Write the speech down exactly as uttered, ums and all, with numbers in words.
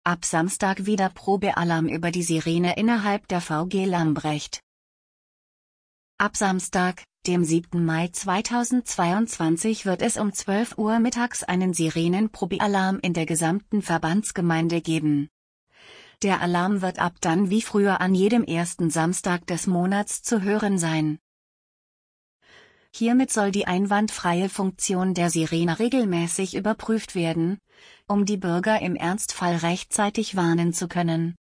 Ab Samstag wieder Probealarm über die Sirene innerhalb der V G Lambrecht. Ab Samstag, dem siebten Mai zweitausendzweiundzwanzig, wird es um zwölf Uhr mittags einen Sirenenprobealarm in der gesamten Verbandsgemeinde geben. Der Alarm wird ab dann wie früher an jedem ersten Samstag des Monats zu hören sein. Hiermit soll die einwandfreie Funktion der Sirene regelmäßig überprüft werden, um die Bürger im Ernstfall rechtzeitig warnen zu können.